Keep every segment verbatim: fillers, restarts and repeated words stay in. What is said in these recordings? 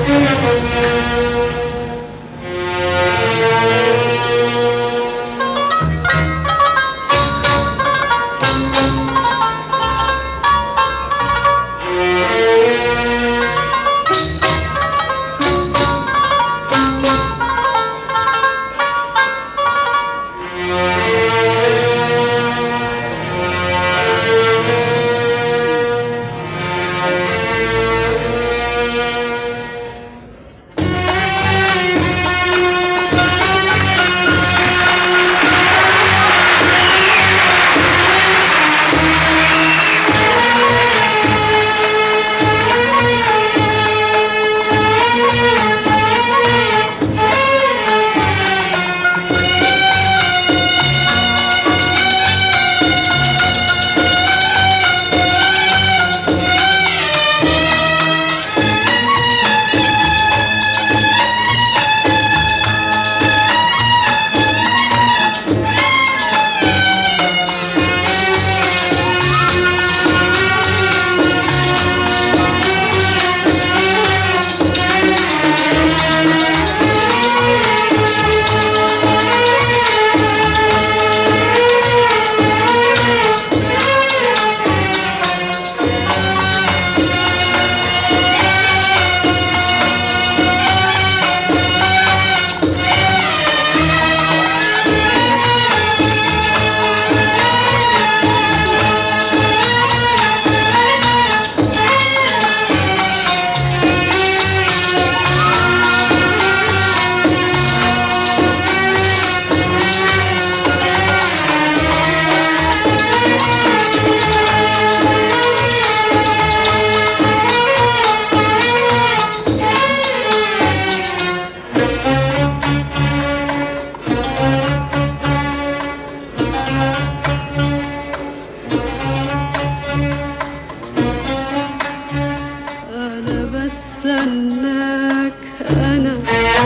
بستناك أنا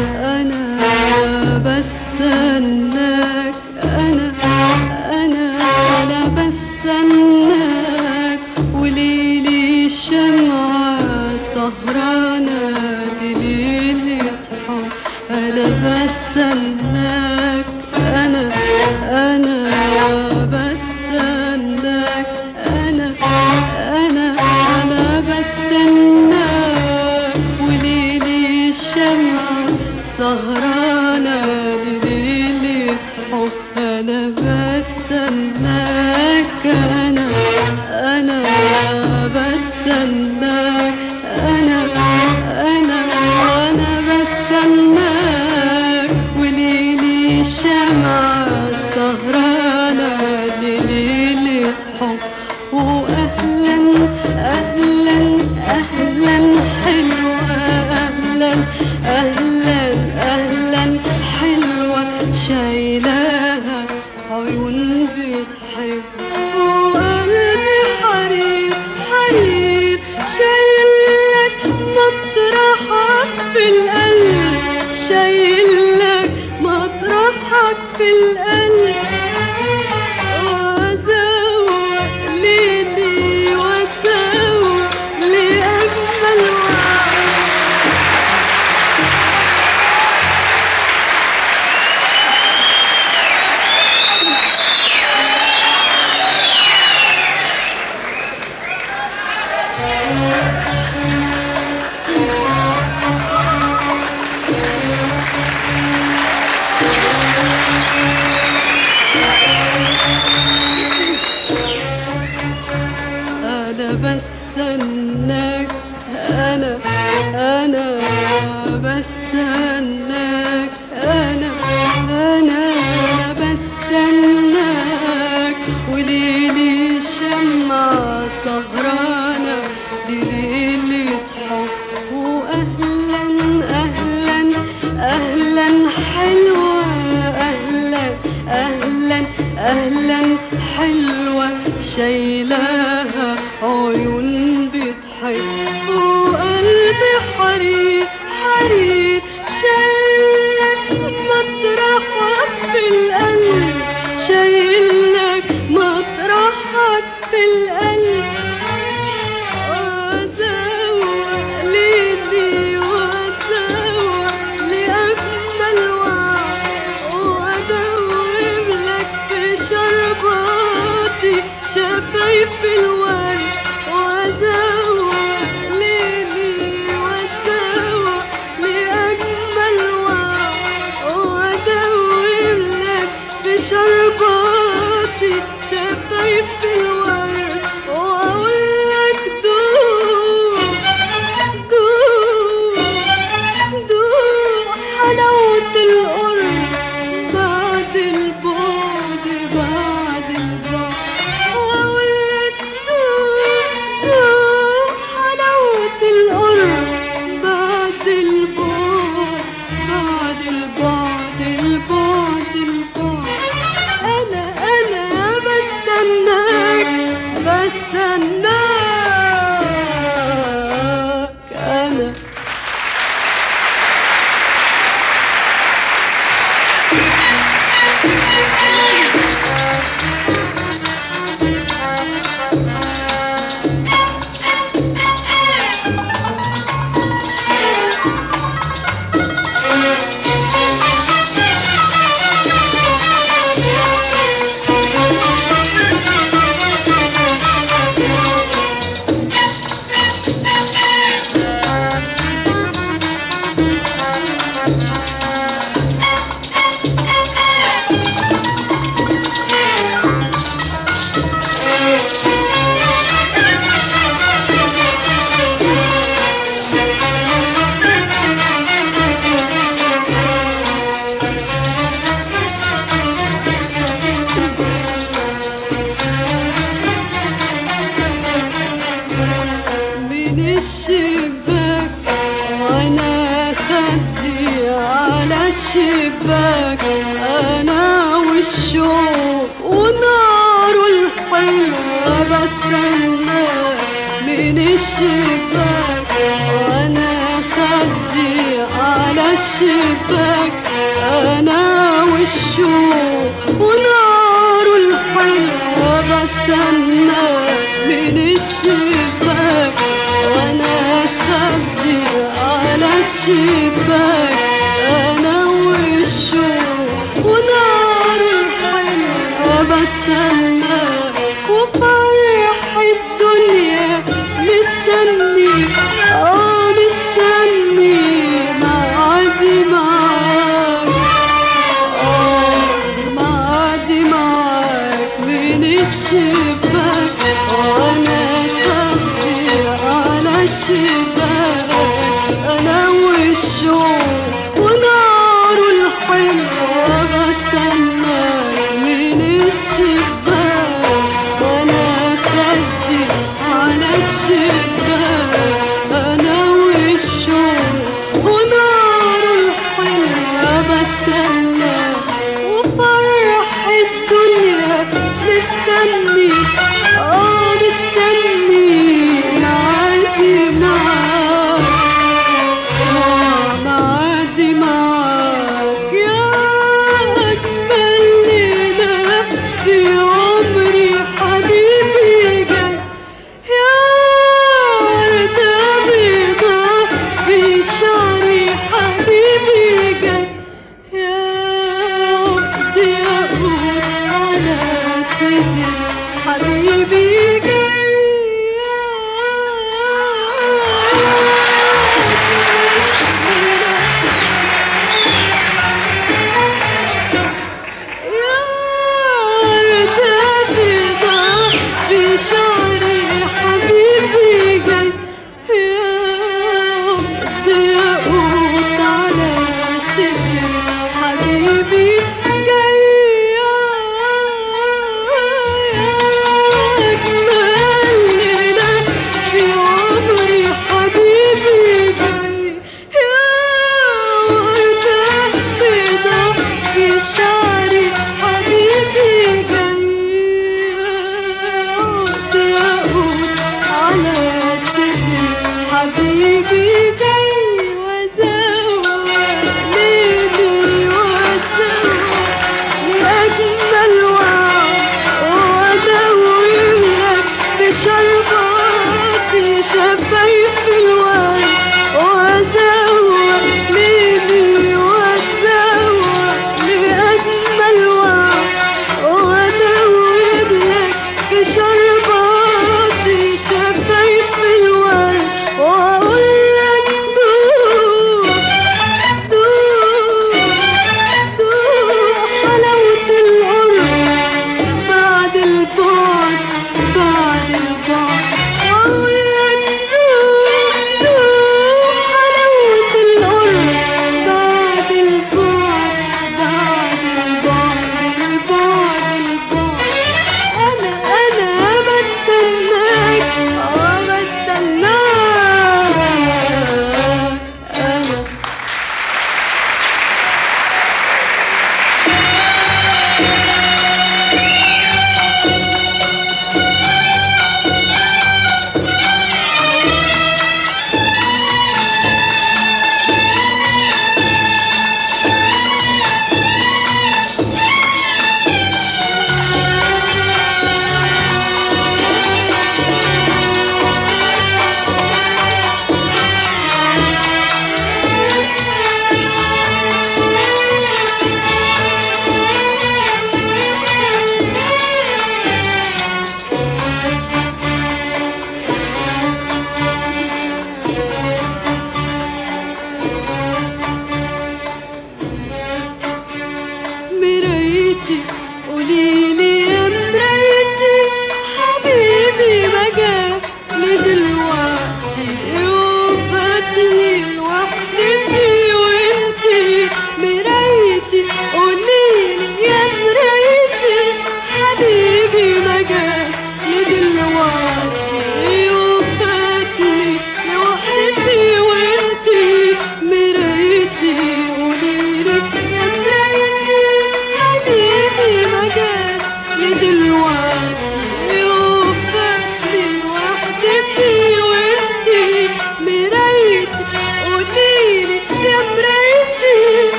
أنا بستناك أنا أنا أنا بستناك وليلي الشمعة سهرانة لليلة حب أنا بستناك أنا أنا بستناك أنا أنا أنا بستناك وليلي الشمعة سهرانة لليلة حب أنا بستناك أنا أنا بستناك أنا أنا أنا بستناك وليلي الشمعة سهرانة لليلة حب وأهلا أهلا أهلا حلوة أهلا أهلا أهلا حلوة شايلاها عيون بتحب وقلبي حرير حرير شايلك مطرحك في القلب شايلك مطرحك في القلب وأزوق ليلي وأزوق لأجمل وعد أنا بستناك أنا أنا بستناك أنا أنا أنا بستناك وليلي الشمعة سهرانة لليلة حب وأهلا أهلا أهلا حلوة أهلا أهلا أهلا حلوة شايلاها عيون بتحب وقلبي حرير حرير شايل الشباك أنا والشوق وناره الحلوة بستنى من الشباك وأنا خدي على الشباك أنا والشوق وناره الحلوة بستنى من الشباك وأنا خدي على الشباك أنا والشوق وناره الحلوة بستنى وفرح الدنيا مستني اه مستني معادي معاك اه معادي معاك من الشباك وانا خدي على الشباك انا والشوق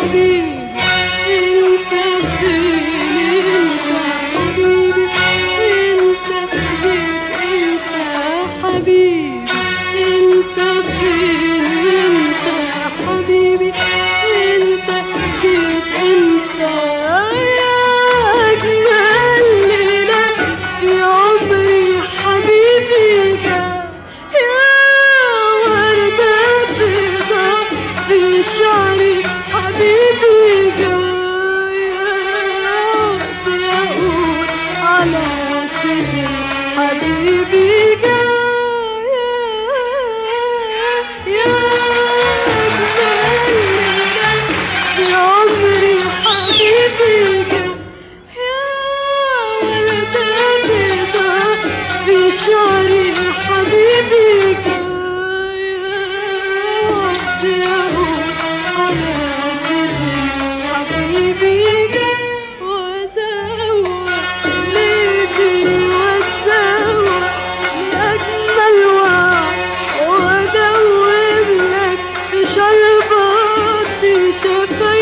حبيبي انت فين انت حبيبي انت فين انت حبيبي انت فين انت حبيبي انت فين انت يا اجمل ليلة في عمري حبيبي جا يا وردة بيضا في شعري حبيبي جا يا رب اقول على صدري حبيبي جا يا أجمل ليلة في عمري حبيبي جا يا وردة بيضا في شعري حبيبي جا يا رب أقول على صدري حبيبي جا وأزوق ليلي وأتزوق لأجمل وعد وأدوب لك في شرباتي شفايفي